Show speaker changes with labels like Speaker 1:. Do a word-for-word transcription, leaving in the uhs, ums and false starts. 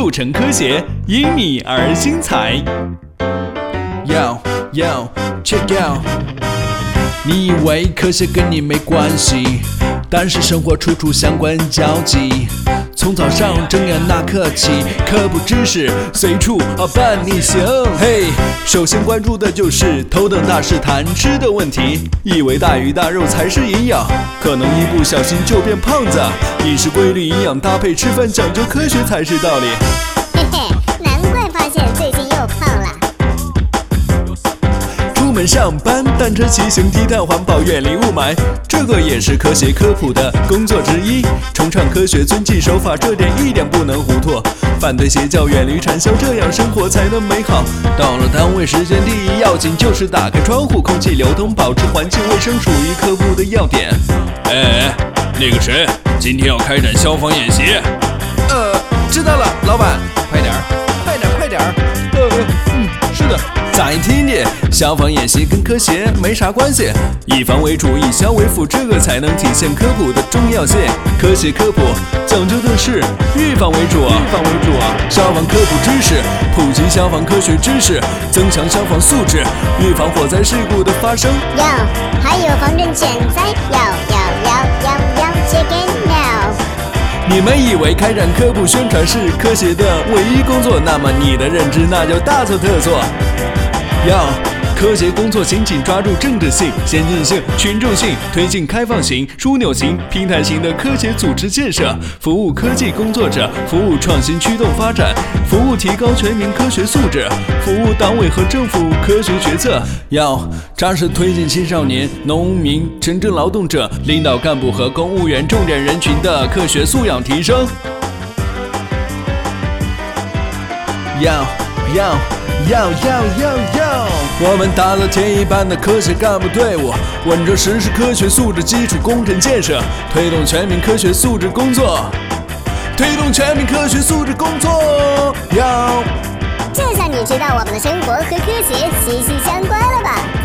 Speaker 1: 促成科学，因你而精彩。
Speaker 2: Yo yo check out， 你以为科学跟你没关系，但是生活处处相关交集。从早上睁眼那刻起，科普知识随处啊伴你行。嘿，首先关注的就是头等大事谈吃的问题。以为大鱼大肉才是营养，可能一不小心就变胖子。饮食规律、营养搭配，吃饭讲究科学才是道理。
Speaker 3: 嘿嘿，难怪发现最近又胖了。
Speaker 2: 出门上班，单车骑行，低碳环保，远离雾霾，这个也是科学科普的工作之一。崇尚科学，遵纪守法，这点一点不能糊涂。反对邪教，远离传销，这样生活才能美好。到了单位，时间第一要紧，就是打开窗户，空气流通，保持环境卫生，属于科普的要点。
Speaker 1: 哎哎，那个谁，今天要开展消防演习。
Speaker 2: 呃，知道了，老板，快点儿，快点儿，快点儿。呃，嗯，是的。再听听，消防演习跟科学没啥关系，以防为主，以消为辅，这个才能体现科普的重要性。科学科普讲究的是预防为主啊，预防为主啊！消防科普知识，普及消防科学知识，增强消防素质，预防火灾事故的发生。
Speaker 3: 要，还有防震减灾，要要要要要 check it now。
Speaker 2: 你们以为开展科普宣传是科学的唯一工作，那么你的认知那就大错特错。要科学工作紧紧抓住政治性、先进性、群众性，推进开放型、枢纽型、平台型的科学组织建设，服务科技工作者，服务创新驱动发展，服务提高全民科学素质，服务党委和政府科学决策。要扎实推进青少年、农民、城镇劳动者、领导干部和公务员重点人群的科学素养提升。要要要要要要！我们打造天一般的科学干部队伍，稳着实施科学素质基础工程建设，推动全民科学素质工作，推动全民科学素质工作。要，
Speaker 3: 这下你知道我们的生活和科学息息相关了吧？